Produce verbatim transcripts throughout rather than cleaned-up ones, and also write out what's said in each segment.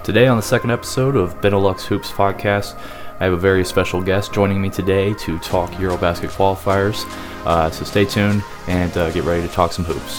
Today on the second episode of Benelux Hoops podcast, I have a very special guest joining me today to talk Eurobasket qualifiers. Uh, so stay tuned and uh, get ready to talk some hoops.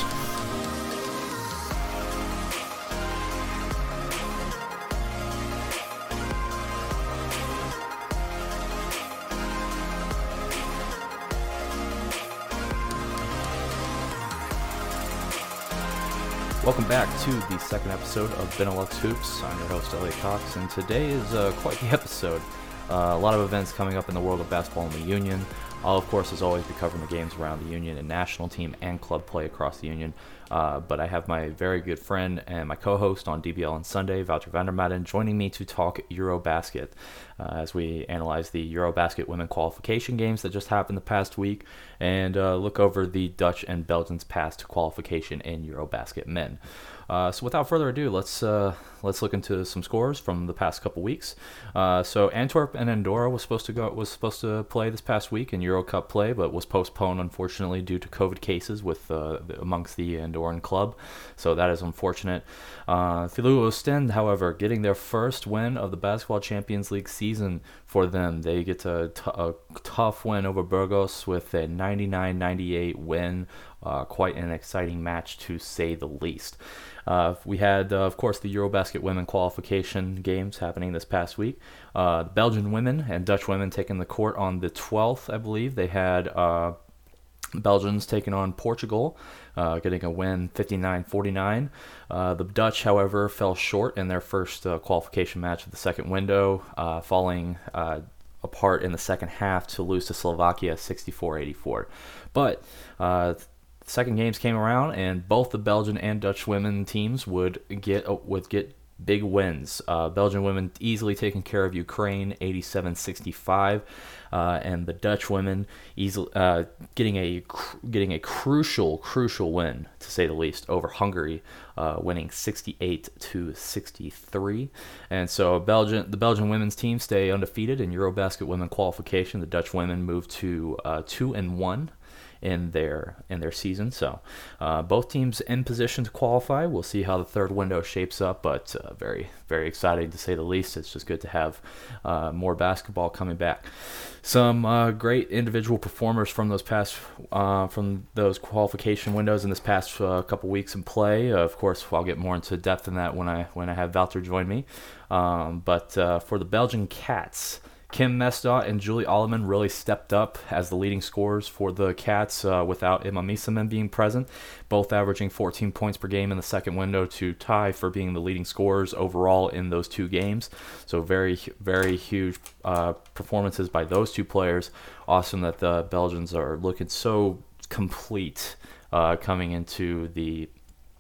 Welcome back to the second episode of Benelux Hoops. I'm your host, Elliot Cox, and today is uh, quite the episode. Uh, a lot of events coming up in the world of basketball in the Union. I'll, of course, as always, be covering the games around the Union and national team and club play across the Union. Uh, but I have my very good friend and my co-host on D B L on Sunday, Wouter van der Maden, joining me to talk Eurobasket uh, as we analyze the Eurobasket women qualification games that just happened the past week and uh, look over the Dutch and Belgians' past qualification in Eurobasket men. Uh, so without further ado, let's uh, let's look into some scores from the past couple weeks. Uh, so Antwerp and Andorra was supposed to go was supposed to play this past week in Euro Cup play, but was postponed unfortunately due to COVID cases with uh, amongst the Andorran club. So that is unfortunate. Uh, Filou Ostend, however, getting their first win of the Basketball Champions League season for them. They get a, t- a tough win over Burgos with a ninety-nine ninety-eight win. Uh, quite an exciting match to say the least. Uh, we had, uh, of course, the Eurobasket women qualification games happening this past week. Uh, the Belgian women and Dutch women taking the court on the twelfth, I believe. They had uh, Belgians taking on Portugal, uh, getting a win fifty-nine forty-nine. Uh, the Dutch, however, fell short in their first uh, qualification match of the second window, uh, falling uh, apart in the second half to lose to Slovakia sixty-four eighty-four. But uh, second games came around, and both the Belgian and Dutch women teams would get uh, would get big wins. Uh, Belgian women easily taking care of Ukraine, eighty-seven sixty-five, uh, and the Dutch women easily uh, getting a cr- getting a crucial crucial win, to say the least, over Hungary, uh, winning sixty-eight to sixty-three. And so Belgian the Belgian women's team stay undefeated in Eurobasket women qualification. The Dutch women move to uh, two and one. in their in their season. So uh, both teams in position to qualify. We'll see how the third window shapes up, but uh, very, very exciting to say the least. It's just good to have uh, more basketball coming back. Some uh, great individual performers from those past uh, from those qualification windows in this past uh, couple weeks in play. Uh, of course, I'll get more into depth in that when I when I have Wouter join me. Um, but uh, for the Belgian Cats, Kim Mesdot and Julie Alleman really stepped up as the leading scorers for the Cats uh, without Emma Misamen being present, both averaging fourteen points per game in the second window to tie for being the leading scorers overall in those two games. So very, very huge uh, performances by those two players. Awesome that the Belgians are looking so complete uh, coming into the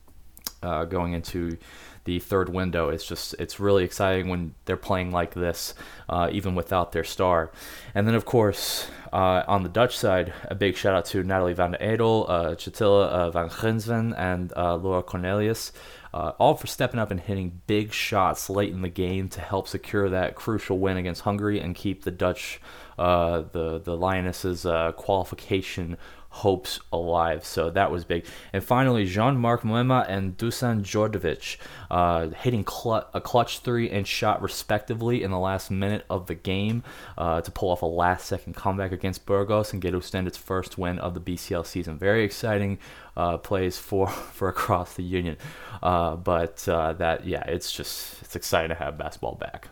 uh, going into the third window. It's just, it's really exciting when they're playing like this, uh, even without their star. And then, of course, uh, on the Dutch side, a big shout out to Natalie van der Edel, uh, Chatilla uh, van Grinsven, and uh, Laura Cornelius, uh, all for stepping up and hitting big shots late in the game to help secure that crucial win against Hungary and keep the Dutch, uh, the, the Lionesses' uh, qualification hopes alive. So that was big. And finally, Jean-Marc Moema and Dusan Djordjevic uh, hitting cl- a clutch three and shot respectively in the last minute of the game uh, to pull off a last-second comeback against Burgos and get Ostend its first win of the B C L season. Very exciting uh, plays for, for across the Union. Uh, but uh, that, yeah, it's just it's exciting to have basketball back.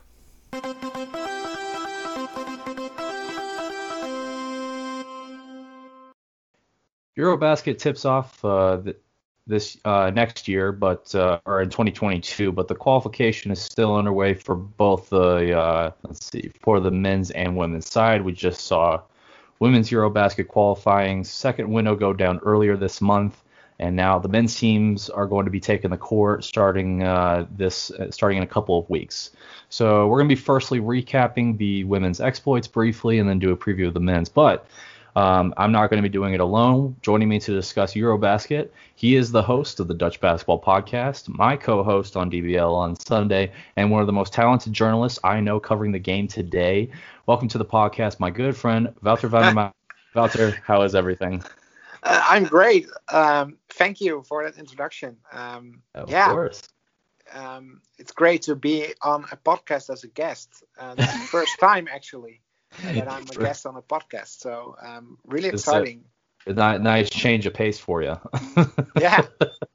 Eurobasket tips off uh, th- this uh, next year, but uh, or in twenty twenty-two, but the qualification is still underway for both the uh, let's see for the men's and women's side. We just saw women's Eurobasket qualifying second window go down earlier this month, and now the men's teams are going to be taking the court starting uh, this uh, starting in a couple of weeks. So we're going to be firstly recapping the women's exploits briefly, and then do a preview of the men's, but. Um, I'm not going to be doing it alone. Joining me to discuss Eurobasket, he is the host of the Dutch Basketball Podcast, my co-host on D B L on Sunday, and one of the most talented journalists I know covering the game today. Welcome to the podcast, my good friend, Wouter van der Maden. Wouter, how is everything? Uh, I'm great. Um, thank you for that introduction. Um, of yeah. course. um, it's great to be on a podcast as a guest. Uh, this is the first time actually uh, that I'm a guest on a podcast, so um, really It's a, exciting. a ni- nice change of pace for you. Yeah,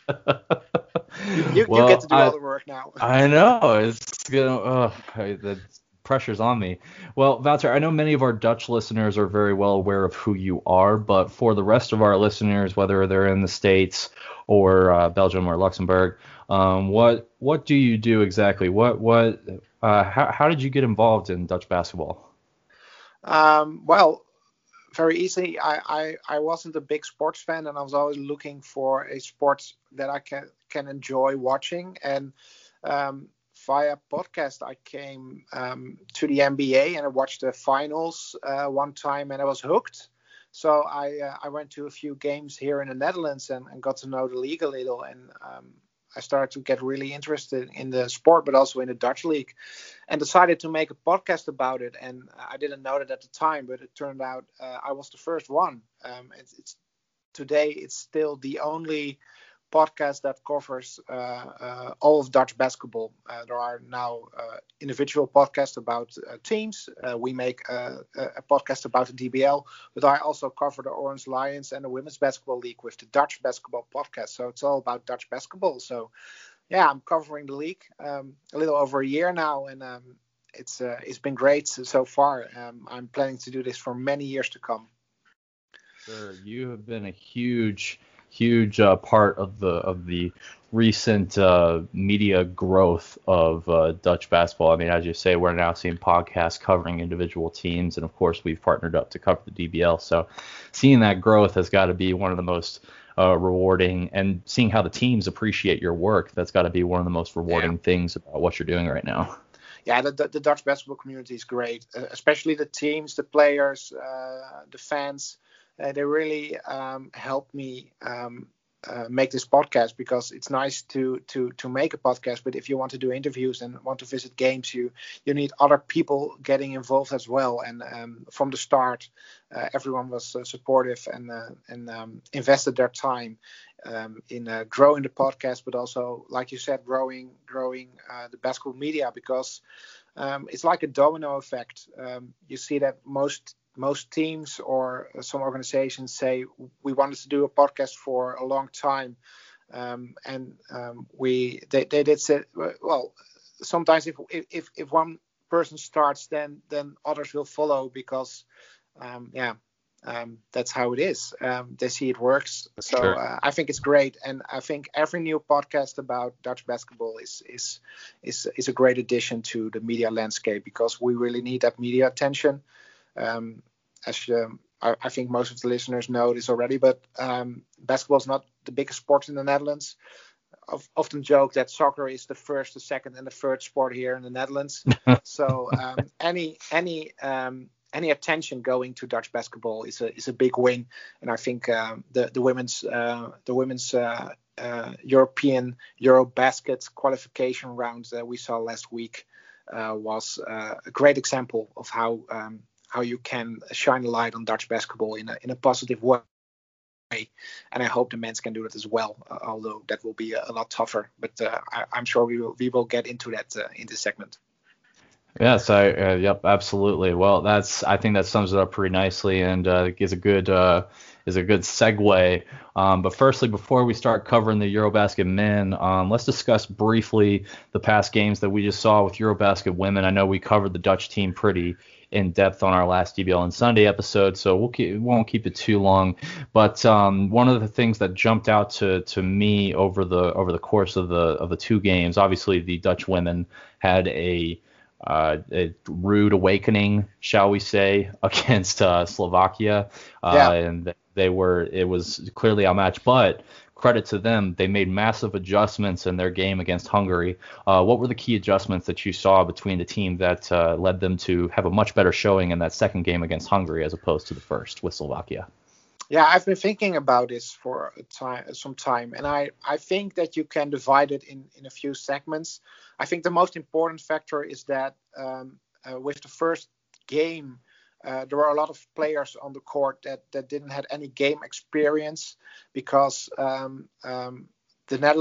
you, you, you get Well, to do all I the work now. I know it's gonna. Uh, the pressure's on me. Well, Wouter, I know many of our Dutch listeners are very well aware of who you are, but for the rest of our listeners, whether they're in the States or uh, Belgium or Luxembourg, um, what what do you do exactly? What what uh, how how did you get involved in Dutch basketball? Um, well, very easy. I, I, I wasn't a big sports fan, and I was always looking for a sport that I can can enjoy watching. And um, via podcast, I came um, to the N B A and I watched the finals uh, one time, and I was hooked. So I uh, I went to a few games here in the Netherlands and, and got to know the league a little, and um, I started to get really interested in the sport, but also in the Dutch league, and decided to make a podcast about it. And I didn't know that at the time, but it turned out uh, I was the first one. Um, it's, it's today it's still the only podcast that covers uh, uh, all of Dutch basketball. Uh, there are now uh, individual podcasts about uh, teams. Uh, we make uh, a podcast about the D B L, but I also cover the Orange Lions and the Women's Basketball League with the Dutch Basketball Podcast. So it's all about Dutch basketball. So yeah, I'm covering the league um, a little over a year now, and um, it's uh, it's been great so far. Um, I'm planning to do this for many years to come. Sure, you have been a huge, huge uh, part of the of the recent uh, media growth of uh, Dutch basketball. I mean, as you say, we're now seeing podcasts covering individual teams, and of course, we've partnered up to cover the D B L. So, seeing that growth has got to be one of the most uh, rewarding, and seeing how the teams appreciate your work, that's got to be one of the most rewarding yeah. things about what you're doing right now. Yeah, the, the, the Dutch basketball community is great, uh, especially the teams, the players, uh, the fans. Uh, they really um, helped me um, uh, make this podcast, because it's nice to to to make a podcast, but if you want to do interviews and want to visit games, you you need other people getting involved as well. And um, from the start, uh, everyone was uh, supportive and uh, and um, invested their time um, in uh, growing the podcast, but also, like you said, growing growing uh, the basketball media, because um, it's like a domino effect. Um, you see that most most teams or some organizations say, we wanted to do a podcast for a long time, um, and um, we they, they did say, well, sometimes if if if one person starts, then then others will follow, because um, yeah um, that's how it is. Um, they see it works, so Sure. uh, I think it's great, and I think every new podcast about Dutch basketball is is is is a great addition to the media landscape, because we really need that media attention. Um, as um, I, I think most of the listeners know this already, but um, basketball is not the biggest sport in the Netherlands. I've often joke that soccer is the first, the second, and the third sport here in the Netherlands. so um, any any um, any attention going to Dutch basketball is a is a big win, and I think um, the the women's uh, the women's uh, uh, European Eurobasket qualification round that we saw last week uh, was uh, a great example of how. Um, how you can shine a light on Dutch basketball in a in a positive way. And I hope the men's can do that as well, uh, although that will be a, a lot tougher. But uh, I, I'm sure we will we will get into that uh, in this segment. Yes, I uh, yep, absolutely. Well, that's I think that sums it up pretty nicely, and uh, is a good uh, is a good segue. Um, but firstly, before we start covering the Eurobasket men, um, let's discuss briefly the past games that we just saw with Eurobasket women. I know we covered the Dutch team pretty in depth on our last D B L on Sunday episode, so we'll keep, we won't keep it too long. But um, one of the things that jumped out to to me over the over the course of the of the two games, obviously the Dutch women had a Uh, a rude awakening, shall we say, against uh, Slovakia, uh, yeah. and they were. It was clearly a match, but credit to them, they made massive adjustments in their game against Hungary. Uh, what were the key adjustments that you saw between the team that uh, led them to have a much better showing in that second game against Hungary as opposed to the first with Slovakia? Yeah, I've been thinking about this for a time, some time, and I, I think that you can divide it in, in a few segments. I think the most important factor is that um, uh, with the first game, uh, there were a lot of players on the court that, that didn't have any game experience, because um, um, the Netherlands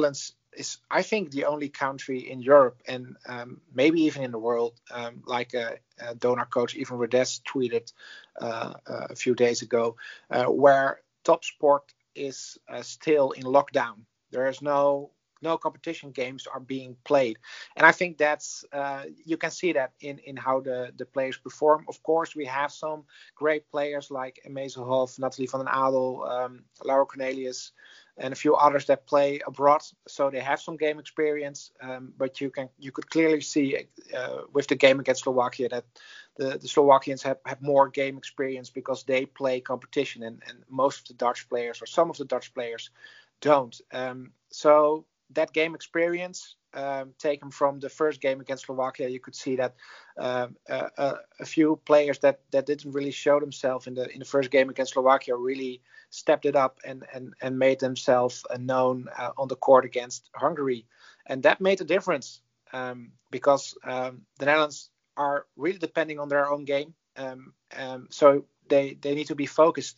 is, I think, the only country in Europe and um, maybe even in the world, um, like uh, uh, donor coach Ivan Rades tweeted uh, uh, a few days ago, uh, where top sport is uh, still in lockdown. There is no no competition games are being played, and I think that's uh, you can see that in in how the the players perform. Of course, we have some great players like Emese Hof, Nathalie van den Adel, um, Laura Cornelius, and a few others that play abroad, so they have some game experience. Um, but you can you could clearly see uh, with the game against Slovakia that the, the Slovakians have, have more game experience because they play competition, and, and most of the Dutch players or some of the Dutch players don't. Um, so that game experience um, taken from the first game against Slovakia, you could see that um, uh, uh, a few players that, that didn't really show themselves in the in the first game against Slovakia really stepped it up and and, and made themselves uh, known uh, on the court against Hungary, and that made a difference um, because um, the Netherlands are really depending on their own game, um, um, so they they need to be focused,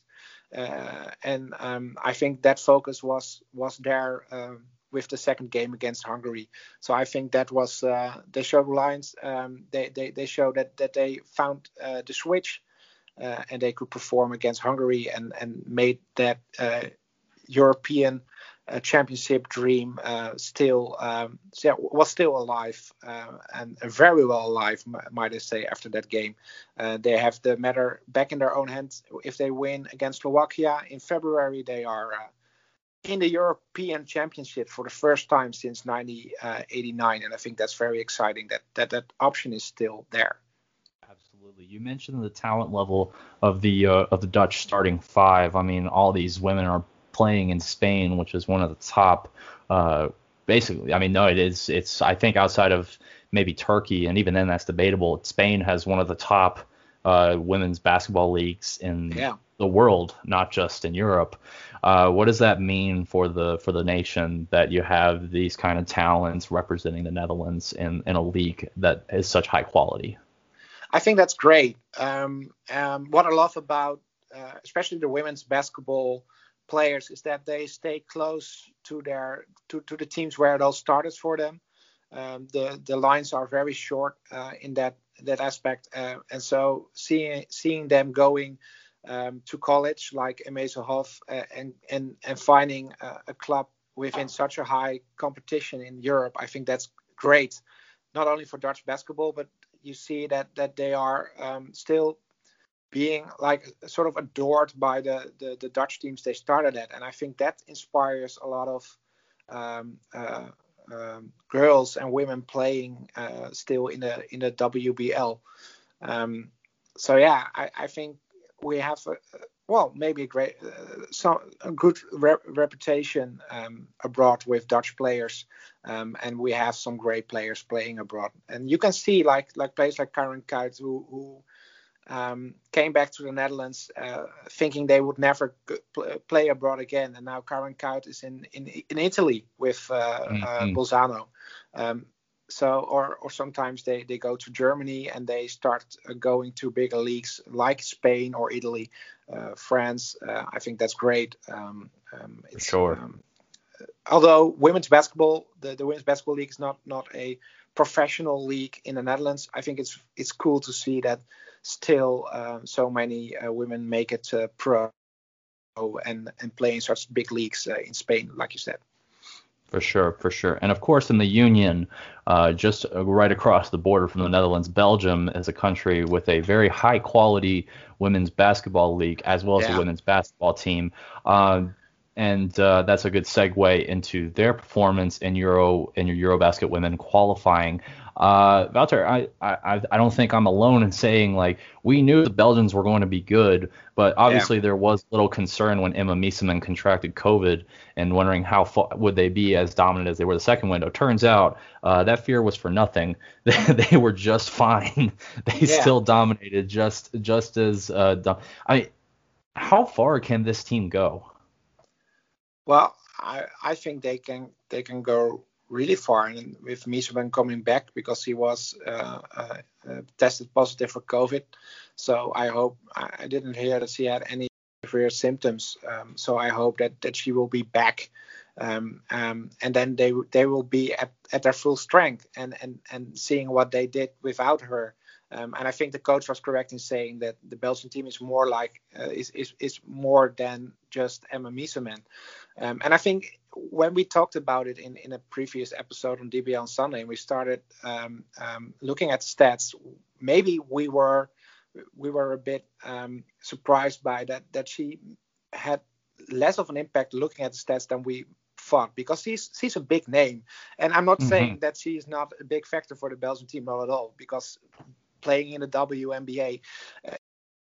uh, and um, I think that focus was was there. Um, with the second game against Hungary. So I think that was, uh, they showed lines, um, they, they, they showed that, that they found uh, the switch uh, and they could perform against Hungary and, and made that uh, European uh, championship dream uh, still, um, yeah, was still alive uh, and very well alive, might I say, after that game. Uh, they have the matter back in their own hands. If they win against Slovakia in February, they are uh, in the European Championship for the first time since nineteen eighty-nine, and I think that's very exciting that that, that option is still there. Absolutely. You mentioned the talent level of the uh, of the Dutch starting five. I mean, all these women are playing in Spain, which is one of the top. Uh, basically, I mean, no, it is. It's I think outside of maybe Turkey, and even then that's debatable. Spain has one of the top uh, women's basketball leagues in yeah. the world, not just in Europe. Uh, what does that mean for the for the nation that you have these kind of talents representing the Netherlands in, in a league that is such high quality? I think that's great. Um, um, what I love about uh, especially the women's basketball players is that they stay close to their to, to the teams where it all started for them. Um, the the lines are very short uh, in that that aspect, uh, and so seeing seeing them going Um, to college like Emese Hof uh, and, and and finding uh, a club within such a high competition in Europe, I think that's great, not only for Dutch basketball, but you see that that they are um, still being like sort of adored by the, the the Dutch teams they started at, and I think that inspires a lot of um, uh, um, girls and women playing uh, still in the in the W B L. Um, so yeah, I, I think. We have, a, well, maybe a great, uh, some a good rep- reputation um, abroad with Dutch players, um, and we have some great players playing abroad. And you can see, like, like players like Karen Kuyt, who, who um, came back to the Netherlands uh, thinking they would never g- pl- play abroad again, and now Karen Kuyt is in in, in Italy with uh, mm-hmm. uh, Bolzano. Um, So, or, or sometimes they, they go to Germany and they start uh, going to bigger leagues like Spain or Italy, uh, France. Uh, I think that's great. Um, um, it's, For sure. Um, although women's basketball, the, the women's basketball league is not, not a professional league in the Netherlands, I think it's it's cool to see that still uh, so many uh, women make it uh, pro and, and play in such big leagues uh, in Spain, like you said. For sure, for sure. And of course, in the Union, uh, just right across the border from the Netherlands, Belgium is a country with a very high quality women's basketball league, as well as yeah. a women's basketball team. Uh, and uh, that's a good segue into their performance in Euro in your Eurobasket women qualifying. Uh, Wouter, I, I I don't think I'm alone in saying like we knew the Belgians were going to be good, but obviously yeah. there was little concern when Emma Mieseman contracted COVID and wondering how far would they be as dominant as they were the second window. Turns out uh, that fear was for nothing. They were just fine. They yeah. still dominated just just as. Uh, dom- I mean, how far can this team go? Well, I I think they can they can go really far, and with Mieseman coming back because he was uh, uh, uh, tested positive for COVID. So I hope I didn't hear that she had any severe symptoms. Um, so I hope that, that she will be back Um, um, and then they they will be at, at their full strength, and, and, and seeing what they did without her. Um, and I think the coach was correct in saying that the Belgian team is more like uh, is, is is more than just Emma Mieseman. Um, and I think when we talked about it in, in a previous episode on D B L on Sunday, and we started um, um, looking at stats, maybe we were we were a bit um, surprised by that that she had less of an impact looking at the stats than we thought, because she's she's a big name. And I'm not mm-hmm. saying that she's not a big factor for the Belgian team, not at all, because playing in the W N B A, uh,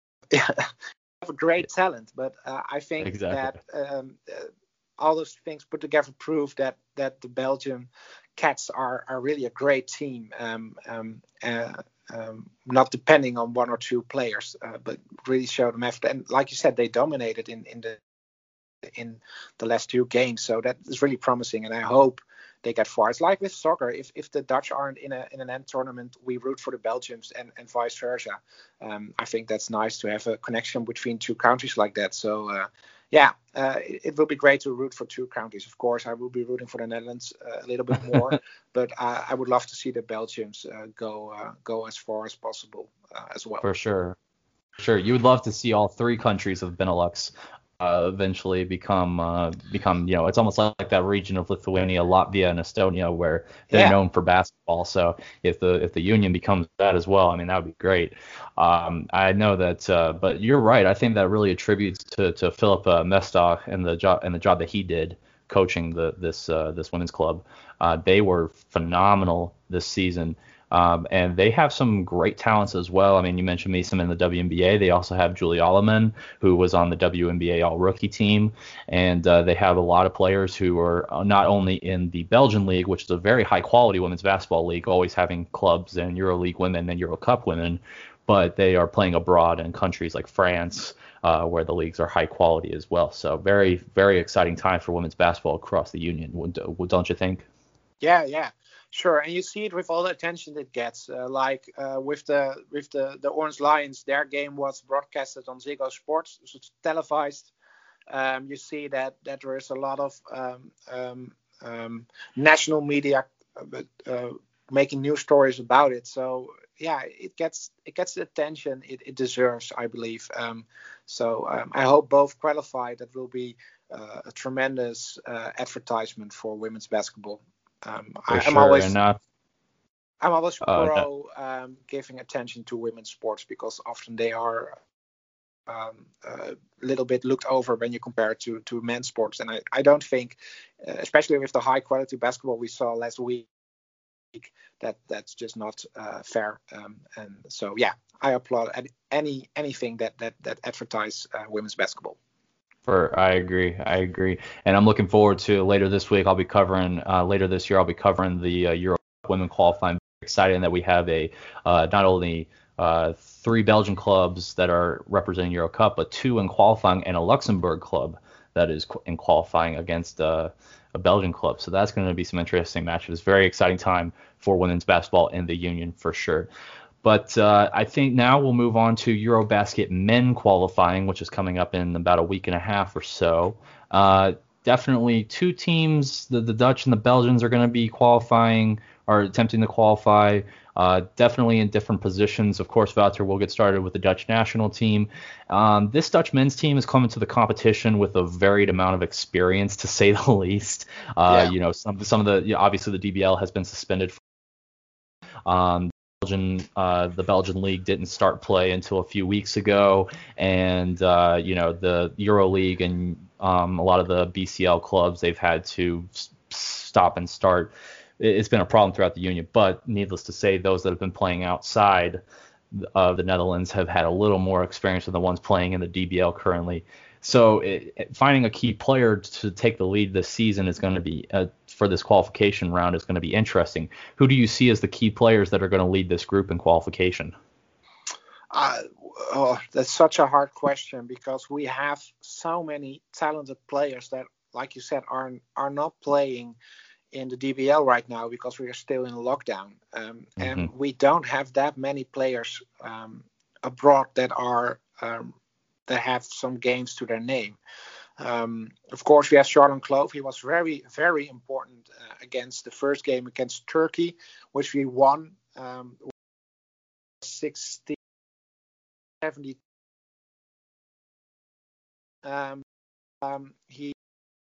have a great talent. But uh, I think exactly. that um, uh, all those things put together prove that that the Belgian Cats are are really a great team. Um, um, uh, um, not depending on one or two players, uh, but really show them effort. And like you said, they dominated in in the in the last two games. So that is really promising, and I hope they get far. It's like with soccer. If if the Dutch aren't in a in an end tournament, we root for the Belgians, and, and vice versa. Um, I think that's nice to have a connection between two countries like that. So uh, yeah, uh, it, it will be great to root for two countries. Of course, I will be rooting for the Netherlands uh, a little bit more, but I, I would love to see the Belgians uh, go uh, go as far as possible uh, as well. For sure, sure. You would love to see all three countries of Benelux Uh, eventually become uh, become you know, it's almost like, like that region of Lithuania, Latvia, and Estonia where they're yeah. known for basketball. So if the if the union becomes that as well, I mean, that would be great. Um, I know that, uh, but you're right. I think that really attributes to to Philip uh, Mestag and the job and the job that he did coaching the this uh, this women's club. Uh, they were phenomenal this season. Um, and they have some great talents as well. I mean, you mentioned Mieseman in the W N B A. They also have Julie Alleman, who was on the W N B A All-Rookie team. And uh, they have a lot of players who are not only in the Belgian League, which is a very high-quality women's basketball league, always having clubs and EuroLeague women and Euro Cup women, but they are playing abroad in countries like France, uh, where the leagues are high quality as well. So very, very exciting time for women's basketball across the union, don't you think? Yeah, yeah. Sure, and you see it with all the attention it gets. Uh, like uh, with the with the, the Orange Lions, their game was broadcasted on Ziggo Sports, so it's televised. Um, you see that that there is a lot of um, um, um, national media uh, uh, making news stories about it. So yeah, it gets it gets the attention it, it deserves, I believe. Um, so um, I hope both qualify. That will be uh, a tremendous uh, advertisement for women's basketball. Um, I, I'm sure, always, uh, I'm always uh, pro um, giving attention to women's sports, because often they are um, a little bit looked over when you compare it to, to men's sports. And I, I don't think, uh, especially with the high quality basketball we saw last week, that that's just not uh, fair. Um, and so, yeah, I applaud any anything that that that advertise uh, women's basketball. For, I agree. I agree. And I'm looking forward to later this week. I'll be covering uh, later this year. I'll be covering the uh, Euro women qualifying. Very excited that we have a uh, not only uh, three Belgian clubs that are representing Euro Cup, but two in qualifying and a Luxembourg club that is in qualifying against uh, a Belgian club. So that's going to be some interesting matches. Very exciting time for women's basketball in the union for sure. But uh, I think now we'll move on to Eurobasket men qualifying, which is coming up in about a week and a half or so. Uh, definitely two teams, the, the Dutch and the Belgians, are going to be qualifying or attempting to qualify, uh, definitely in different positions. Of course, Wouter, we'll get started with the Dutch national team. Um, this Dutch men's team is coming to the competition with a varied amount of experience, to say the least. Uh, yeah. You know, some, some of the, you know, obviously the D B L has been suspended. Um, Belgian, uh, the Belgian league didn't start play until a few weeks ago, and uh, you know, the EuroLeague and um, a lot of the B C L clubs, they've had to s- stop and start. It's been a problem throughout the union, but needless to say, those that have been playing outside of the Netherlands have had a little more experience than the ones playing in the D B L currently. So it, it, finding a key player to take the lead this season is going to be, uh, for this qualification round, is going to be interesting. Who do you see as the key players that are going to lead this group in qualification? Uh, oh, that's such a hard question, because we have so many talented players that, like you said, are are not playing in the D B L right now because we are still in lockdown. Um, mm-hmm. And we don't have that many players um, abroad that are um, that have some games to their name. Um, of course, we have Charlotte Clove. He was very, very important uh, against the first game against Turkey, which we won um, sixty seventy. Um, um, he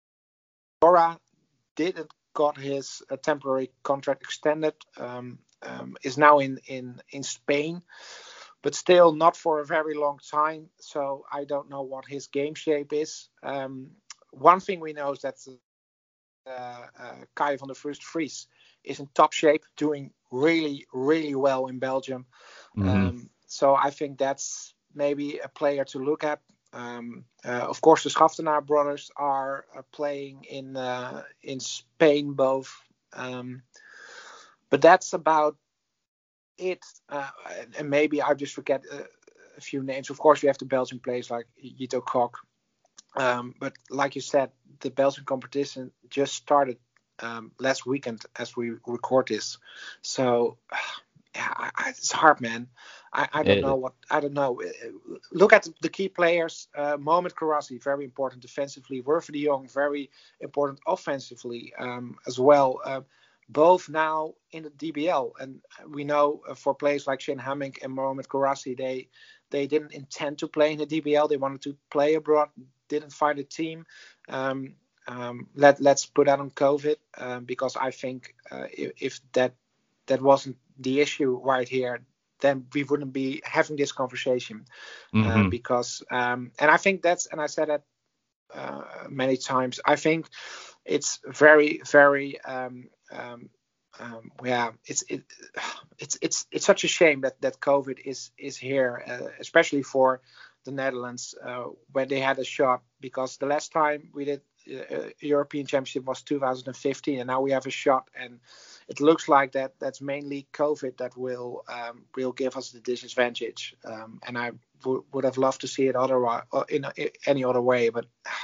Dora didn't got his uh, temporary contract extended. Um, um, is now in, in, in Spain, but still not for a very long time. So I don't know what his game shape is. Um, one thing we know is that uh, uh, Kai van der First Vries is in top shape, doing really, really well in Belgium. Mm-hmm. Um, so I think that's maybe a player to look at. Um, uh, of course, the Schaftenaar brothers are uh, playing in uh, in Spain both. Um, but that's about it. Uh, and maybe I just forget a, a few names. Of course, we have the Belgian players like Jito Kok. Um, but like you said, the Belgian competition just started um, last weekend as we record this. So yeah, I, I, it's hard, man. I, I don't it, know what I don't know. Look at the key players. Uh, Mohamed Karasi, very important defensively. Werfer de Jong, very important offensively um, as well. Uh, both now in the D B L, and we know uh, for players like Shane Hamming and Mohamed Karasi, they they didn't intend to play in the D B L. They wanted to play abroad. Didn't find a team. Um, um, let let's put that on COVID um, because I think uh, if, if that that wasn't the issue right here, then we wouldn't be having this conversation. Mm-hmm. Uh, because um, and I think that's and I said that uh, many times. I think it's very very um, um, um, yeah. It's it, it's it's it's such a shame that that COVID is is here, uh, especially for the Netherlands uh, when they had a shot, because the last time we did uh, European Championship was two thousand fifteen, and now we have a shot, and it looks like that that's mainly COVID that will um, will give us the disadvantage. Um, and I w- would have loved to see it otherwise, in, in any other way, but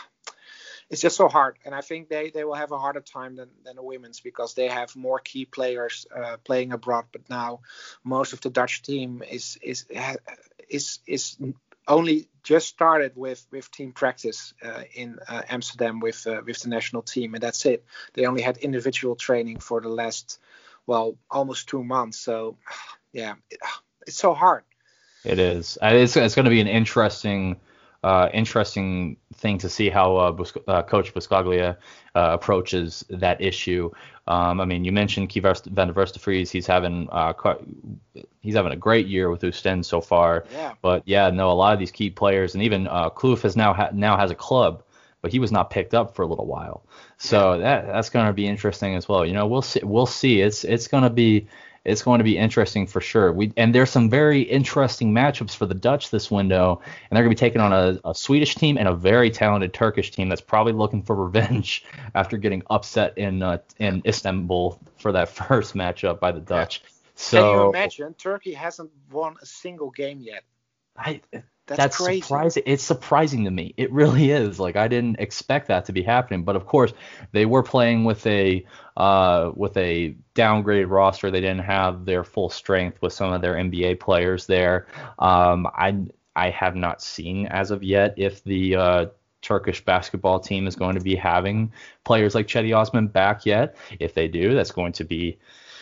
it's just so hard. And I think they, they will have a harder time than, than the women's because they have more key players uh, playing abroad. But now most of the Dutch team is is is is only just started with, with team practice uh, in uh, Amsterdam with uh, with the national team, and that's it. They only had individual training for the last, well, almost two months. So, yeah, it, it's so hard. It is. It's, it's going to be an interesting, uh, interesting thing to see how uh, Bus- uh, Coach Buscaglia uh, approaches that issue. Um, I mean, you mentioned Guy van der Verstevries. He's having uh, he's having a great year with Oostende so far. Yeah. But yeah, no, a lot of these key players, and even uh, Kloof has now ha- now has a club, but he was not picked up for a little while. So yeah. that that's going to be interesting as well. You know, we'll see. We'll see. It's it's going to be. It's going to be interesting for sure. We and there's some very interesting matchups for the Dutch this window, and they're going to be taking on a, a Swedish team and a very talented Turkish team that's probably looking for revenge after getting upset in uh, in Istanbul for that first matchup by the Dutch. Yeah. So can you imagine? Turkey hasn't won a single game yet. I that's, that's crazy. surprising. It's surprising to me. It really is. Like I didn't expect that to be happening. But of course, they were playing with a uh, with a downgraded roster. They didn't have their full strength with some of their N B A players there. Um, I I have not seen as of yet if the uh, Turkish basketball team is going to be having players like Cedi Osman back yet. If they do, that's going to be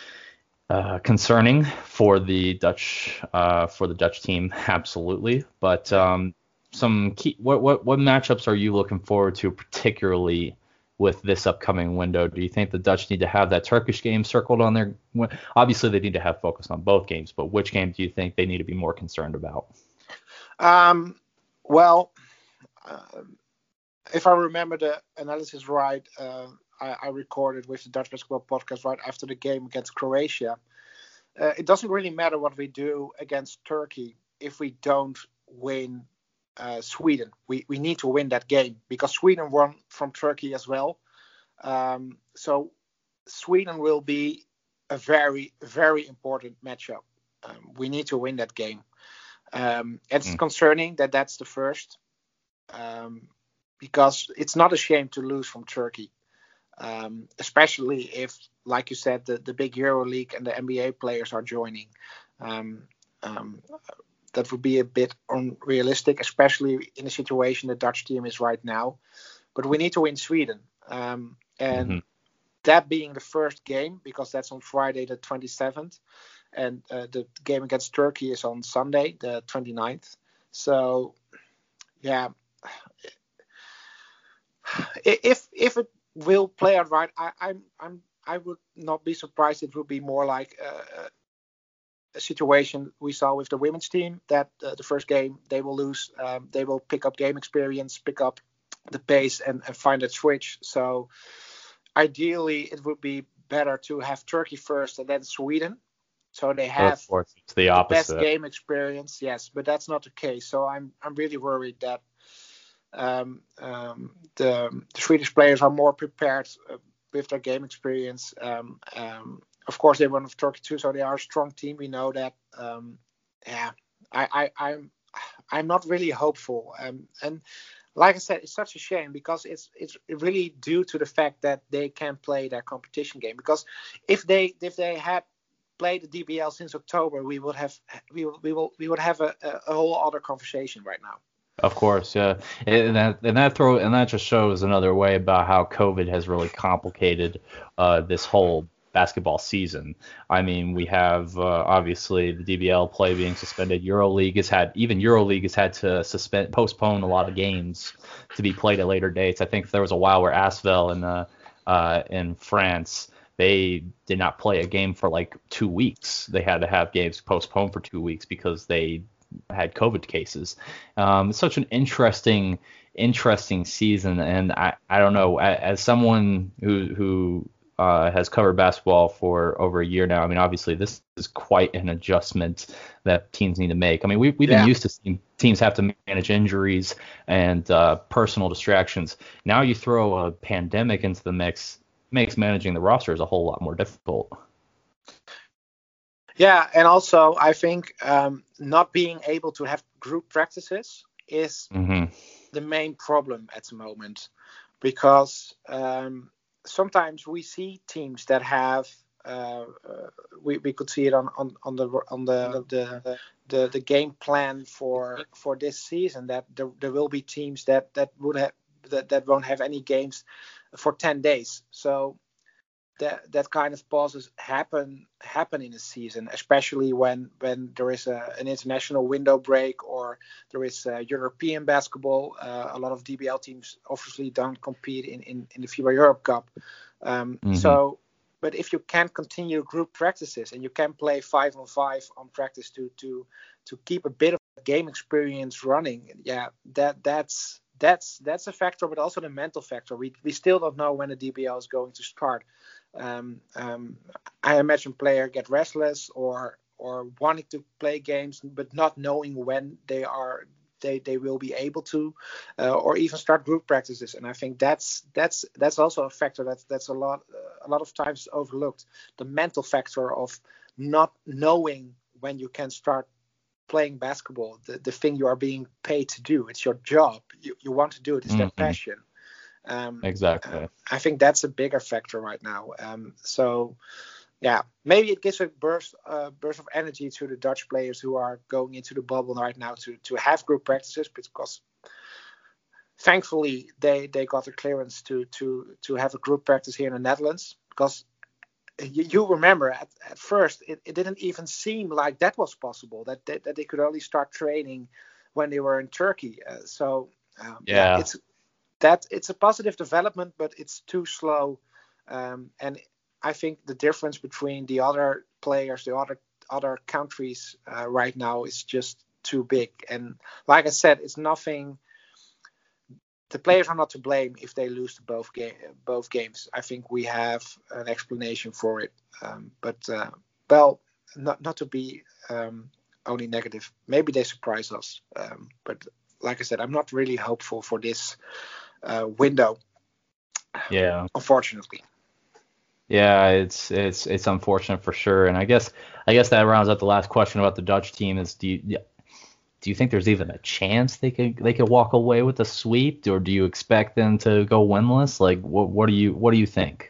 Uh, concerning for the Dutch uh, for the Dutch team, absolutely. But um, some key what what what matchups are you looking forward to particularly with this upcoming window? Do you think the Dutch need to have that Turkish game circled on their? Obviously, they need to have focus on both games, but which game do you think they need to be more concerned about? Um, well, uh, if I remember the analysis right. Uh, I, I recorded with the Dutch Basketball Podcast right after the game against Croatia. Uh, it doesn't really matter what we do against Turkey if we don't win uh, Sweden. We we need to win that game because Sweden won from Turkey as well. Um, so Sweden will be a very, very important matchup. Um, we need to win that game. Um, it's mm. concerning that that's the first um, because it's not a shame to lose from Turkey. Um, especially if, like you said, the, the big EuroLeague and the N B A players are joining. Um, um, that would be a bit unrealistic, especially in the situation the Dutch team is right now. but we need to win Sweden. Um, and Mm-hmm. that being the first game, because that's on Friday the twenty-seventh, and uh, the game against Turkey is on Sunday the twenty-ninth. So, yeah, if if it will play out right, I, I'm I'm I would not be surprised. It would be more like uh, a situation we saw with the women's team, that uh, the first game they will lose, um, they will pick up game experience, pick up the pace, and, and find that switch. So ideally, it would be better to have Turkey first and then Sweden, so they But have of course, it's the the best opposite. game experience. Yes, but that's not the case. So I'm I'm really worried that um, um, the, the Swedish players are more prepared uh, with their game experience. Um, um, of course, they won with Turkey too, so they are a strong team. We know that. Um, yeah, I, I, I'm I'm not really hopeful. Um, and like I said, it's such a shame, because it's it's really due to the fact that they can't play their competition game. Because if they if they had played the D B L since October, we would have we will, we will we would have a, a whole other conversation right now. Of course, yeah, and that and that throw and that just shows another way about how COVID has really complicated uh, this whole basketball season. I mean, we have uh, obviously the D B L play being suspended. EuroLeague has had even EuroLeague has had to suspend postpone a lot of games to be played at later dates. I think there was a while where Asvel in uh, uh, in France, they did not play a game for like two weeks. They had to have games postponed for two weeks because they had COVID cases. Um, it's such an interesting, interesting season, and I, I don't know. As someone who who uh, has covered basketball for over a year now, I mean, obviously this is quite an adjustment that teams need to make. I mean, we, we've been Yeah. used to seeing teams have to manage injuries and uh, personal distractions. Now you throw a pandemic into the mix, makes managing the roster is a whole lot more difficult. Yeah, and also I think um, not being able to have group practices is Mm-hmm. the main problem at the moment, because um, sometimes we see teams that have uh, uh, we, we could see it on, on, on the on the the, the the game plan for for this season, that there, there will be teams that that would have that, that won't have any games for ten days. So that that kind of pauses happen happen in a season, especially when when there is a, an international window break, or there is uh, European basketball. Uh, a lot of D B L teams obviously don't compete in, in, in the FIBA Europe Cup. Um, Mm-hmm. So, but if you can continue group practices and you can play five on five on practice to to to keep a bit of game experience running, yeah, that that's that's that's a factor, but also the mental factor. We we still don't know when the D B L is going to start. Um, um, I imagine players get restless, or or wanting to play games but not knowing when they are they, they will be able to, uh, or even start group practices. And I think that's that's that's also a factor that that's a lot uh, a lot of times overlooked. The mental factor of not knowing when you can start playing basketball, the, the thing you are being paid to do. It's your job. You you want to do it. It's Mm-hmm. that passion. Um, Exactly. uh, I think that's a bigger factor right now. Um, so, yeah, maybe it gives a burst, uh, burst of energy to the Dutch players who are going into the bubble right now to to have group practices, because thankfully they they got a clearance to to to have a group practice here in the Netherlands. Because you, you remember at, at first it, it didn't even seem like that was possible, that they, that they could only start training when they were in Turkey. Uh, so um, yeah. yeah, it's. That it's a positive development, but it's too slow. Um, and I think the difference between the other players, the other other countries uh, right now is just too big. And like I said, it's nothing. The players are not to blame if they lose both game both games. I think we have an explanation for it. Um, but uh, well, not not to be um, only negative. Maybe they surprise us. Um, but like I said, I'm not really hopeful for this Uh, window. Yeah. Unfortunately. Yeah, it's it's it's unfortunate for sure, and I guess I guess that rounds up the last question about the Dutch team. Is do you do you think there's even a chance they could they could walk away with a sweep, or do you expect them to go winless? Like, what what do you what do you think?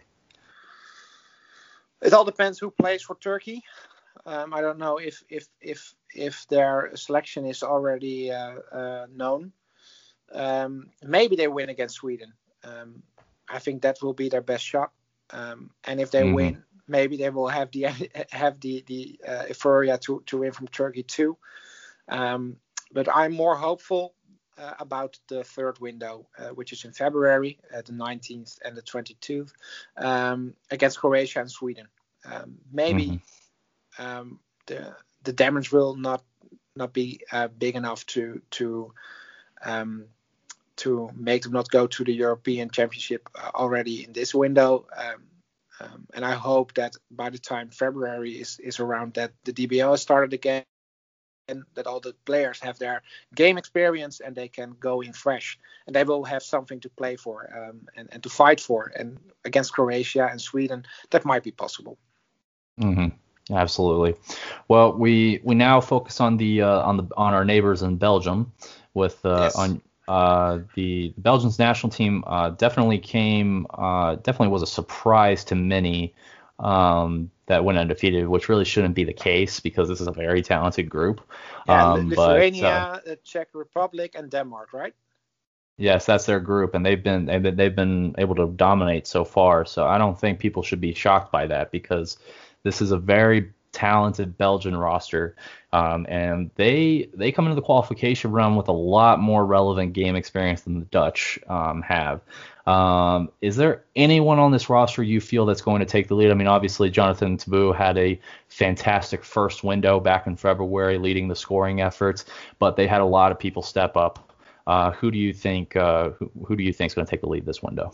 It all depends who plays for Turkey. Um, I don't know if if if if their selection is already uh, uh, known. Um, maybe they win against Sweden. Um, I think that will be their best shot. Um, and if they Mm-hmm. win, maybe they will have the have the the uh, euphoria to to win from Turkey too. Um, but I'm more hopeful uh, about the third window, uh, which is in February, uh, the nineteenth and the twenty-second, um, against Croatia and Sweden. Um, maybe Mm-hmm. um, the the damage will not not be uh, big enough to to um, to make them not go to the European Championship uh, already in this window. Um, um, and I hope that by the time February is, is around, that the D B L has started again, and that all the players have their game experience and they can go in fresh, and they will have something to play for um, and, and to fight for. And against Croatia and Sweden, that might be possible. Mm-hmm. Absolutely. Well, we we now focus on the uh, on the on our neighbors in Belgium, with uh, Yes. on uh, the Belgium's national team. Uh, definitely came uh, definitely was a surprise to many um, that went undefeated, which really shouldn't be the case because this is a very talented group. Yeah, Um, Lithuania, but, uh, the Czech Republic, and Denmark, right? Yes, that's their group, and they've been they've been, they've been able to dominate so far. So I don't think people should be shocked by that because this is a very talented Belgian roster, um, and they they come into the qualification run with a lot more relevant game experience than the Dutch um, have. Um, is there anyone on this roster you feel that's going to take the lead? I mean, obviously Jonathan Tabou had a fantastic first window back in February, leading the scoring efforts, but they had a lot of people step up. Uh, who do you think? Uh, who, who do you think is going to take the lead this window?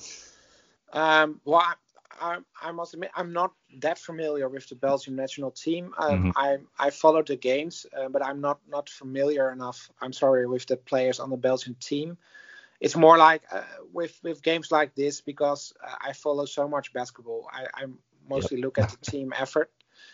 Um, well, I, I, I must admit I'm not that familiar with the Belgium national team. Um, Mm-hmm. I I followed the games, uh, but I'm not not familiar enough. I'm sorry, with the players on the Belgian team. It's more like uh, with with games like this because uh, I follow so much basketball. I, I mostly Yep. look at the team effort.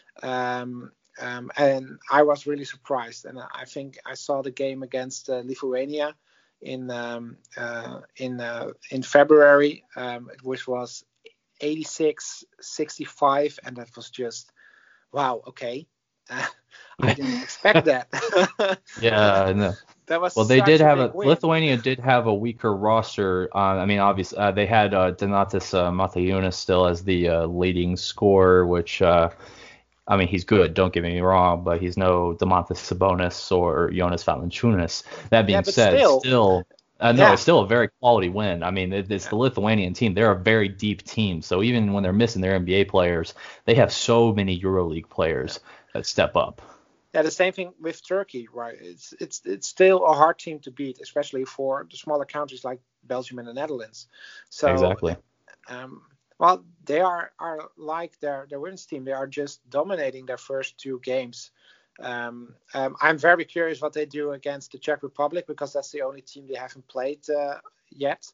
Um, um, and I was really surprised. And I think I saw the game against uh, Lithuania in um, uh, in uh, in February, um, which was eighty-six sixty-five, and that was just wow. Okay, uh, I didn't expect that. Yeah, no. That was Well, they such did a have big a win. Lithuania did have a weaker roster. Uh, I mean, obviously uh, they had uh, Donatas uh, Matayunas still as the uh, leading scorer, which uh, I mean he's good. Don't get me wrong, but he's no Domantas Sabonis or Jonas Valanciunas. That Yeah, being but said, still, still. Uh, no, yeah. it's still a very quality win. I mean, it, it's Yeah. the Lithuanian team. They're a very deep team. So even when they're missing their N B A players, they have so many EuroLeague players that step up. Yeah, the same thing with Turkey, right? It's it's it's still a hard team to beat, especially for the smaller countries like Belgium and the Netherlands. So, Exactly. um, well, they are are like their their women's team. They are just dominating their first two games. Um, um, I'm very curious what they do against the Czech Republic because that's the only team they haven't played uh, yet.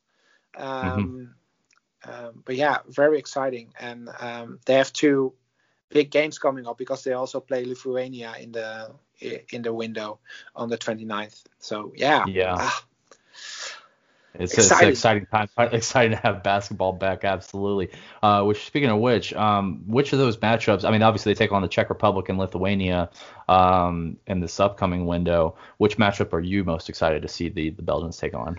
Um, Mm-hmm. um, but yeah, very exciting, and um, they have two big games coming up because they also play Lithuania in the in the window on the twenty-ninth. So yeah, Yeah. ah, It's, it's an exciting. exciting time. Exciting to have basketball back. Absolutely. Uh, which, speaking of which, um, which of those matchups? I mean, obviously they take on the Czech Republic and Lithuania um, in this upcoming window. Which matchup are you most excited to see the, the Belgians take on?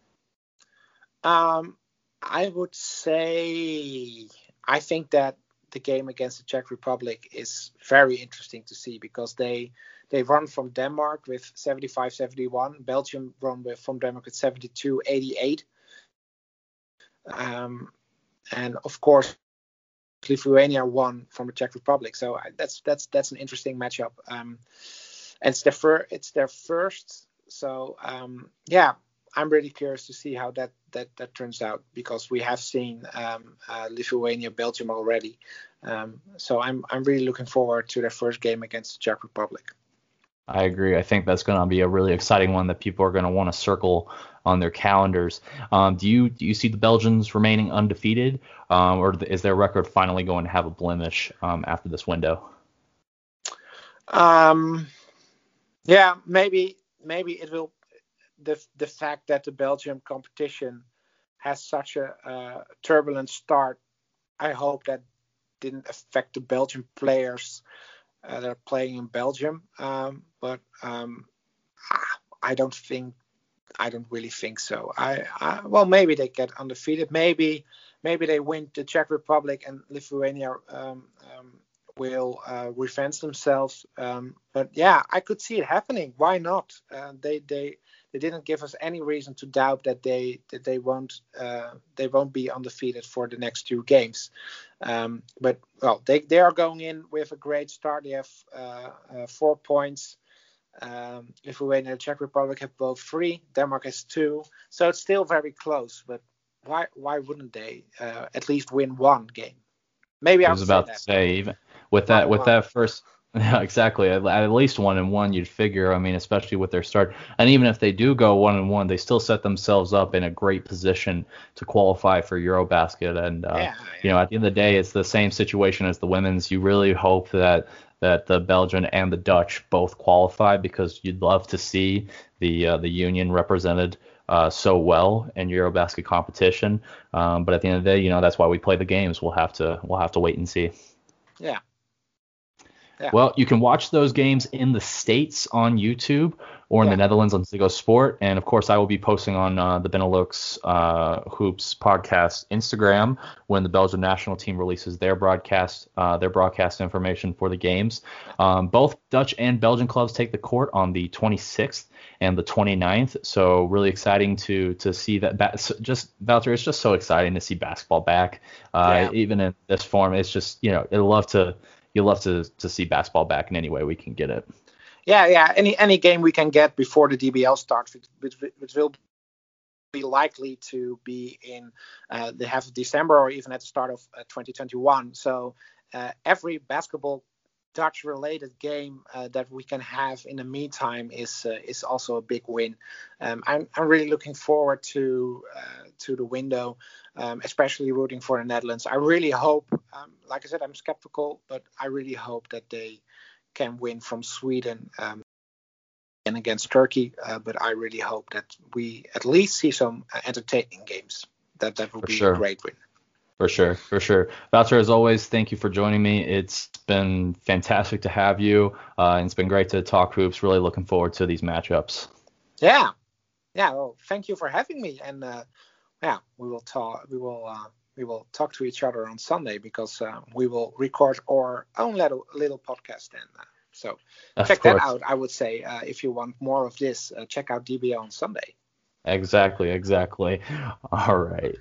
Um, I would say I think that the game against the Czech Republic is very interesting to see because they they run from Denmark with seventy-five seventy-one. Belgium run with from Denmark with seventy-two eighty-eight. Um, and of course Lithuania won from the Czech Republic. So I, that's that's that's an interesting matchup. Um, and it's their fir- it's their first. So um, yeah, I'm really curious to see how that that that turns out because we have seen um, uh, Lithuania, Belgium already. Um, so I'm I'm really looking forward to their first game against the Czech Republic. I agree. I think that's going to be a really exciting one that people are going to want to circle on their calendars. Um, do you do you see the Belgians remaining undefeated, um, or is their record finally going to have a blemish um, after this window? Um, yeah, maybe maybe it will. The the fact that the Belgium competition has such a uh, turbulent start, I hope that didn't affect the Belgian players uh, that are playing in Belgium. Um, but um, I don't think I don't really think so. I, I well, maybe they get undefeated. Maybe maybe they win the Czech Republic and Lithuania um, um, will uh, revenge themselves. Um, but yeah, I could see it happening. Why not? Uh, they they they didn't give us any reason to doubt that they that they won't uh, they won't be undefeated for the next two games. Um, but well, they they are going in with a great start. They have uh, uh, four points. Um, Lithuania and the Czech Republic have both three. Denmark has two. So it's still very close. But why why wouldn't they uh, at least win one game? Maybe I, I was about to say, even with that with that first, yeah, exactly. At, at least one and one, you'd figure. I mean, especially with their start, and even if they do go one and one, they still set themselves up in a great position to qualify for EuroBasket. And uh, yeah, yeah. you know, at the end of the day, it's the same situation as the women's. You really hope that that the Belgian and the Dutch both qualify, because you'd love to see the uh, the Union represented uh, so well in EuroBasket competition. Um, but at the end of the day, you know, that's why we play the games. We'll have to we'll have to wait and see. Yeah. Yeah. Well, you can watch those games in the States on YouTube or in yeah. the Netherlands on Ziggo Sport. And, of course, I will be posting on uh, the Benelux uh, Hoops podcast Instagram when the Belgian national team releases their broadcast uh, their broadcast information for the games. Um, both Dutch and Belgian clubs take the court on the twenty-sixth and the twenty-ninth. So really exciting to to see that. Ba- just, Valter, it's just so exciting to see basketball back, uh, yeah. even in this form. It's just, you know, I'd love to – You'll love to to see basketball back in any way we can get it. Yeah, yeah. Any any game we can get before the D B L starts, which, which will be likely to be in uh, the half of December or even at the start of uh, twenty twenty-one. So uh, every basketball Dutch-related game uh, that we can have in the meantime is uh, is also a big win. Um, I'm I'm really looking forward to uh, to the window, um, especially rooting for the Netherlands. I really hope, um, like I said, I'm skeptical, but I really hope that they can win from Sweden um, and against Turkey. Uh, but I really hope that we at least see some uh, entertaining games. That that would for be sure. a great win. For sure, for sure. Valter, as always, thank you for joining me. It's been fantastic to have you, uh, and it's been great to talk hoops. Really looking forward to these matchups. Yeah, yeah. Well, thank you for having me, and uh, yeah, we will talk. We will uh, we will talk to each other on Sunday, because uh, we will record our own little little podcast then. Uh, so of check course. that out. I would say uh, if you want more of this, uh, check out D B L on Sunday. Exactly, exactly. All right.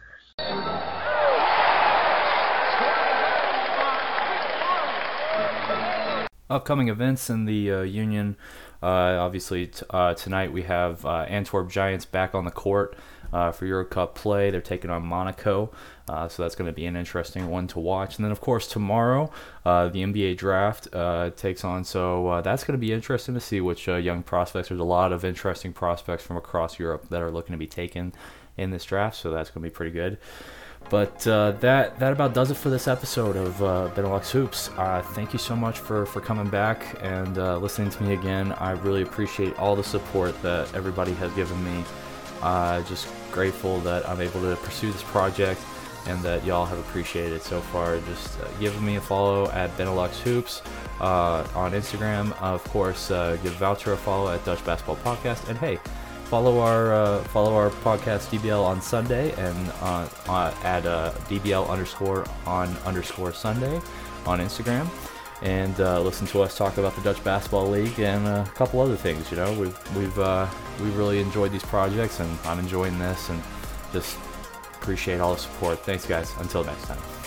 Upcoming events in the uh, Union. Uh, obviously, t- uh, tonight we have uh, Antwerp Giants back on the court uh, for Euro Cup play. They're taking on Monaco, uh, so that's going to be an interesting one to watch. And then, of course, tomorrow uh, the N B A draft uh, takes on. So uh, that's going to be interesting to see which uh, young prospects. There's a lot of interesting prospects from across Europe that are looking to be taken in this draft, so that's going to be pretty good. But uh, that that about does it for this episode of uh, Benelux Hoops. Uh, thank you so much for, for coming back and uh, listening to me again. I really appreciate all the support that everybody has given me. Uh, just grateful that I'm able to pursue this project and that y'all have appreciated it so far. Just uh, giving me a follow at Benelux Hoops uh, on Instagram. Uh, of course, uh, give Valter a follow at Dutch Basketball Podcast. And hey, Follow our uh, follow our podcast D B L on Sunday and uh, uh, at uh, D B L underscore on underscore Sunday on Instagram, and uh, listen to us talk about the Dutch Basketball League and a couple other things. You know, we've we've uh, we've really enjoyed these projects, and I'm enjoying this, and just appreciate all the support. Thanks, guys. Until next time.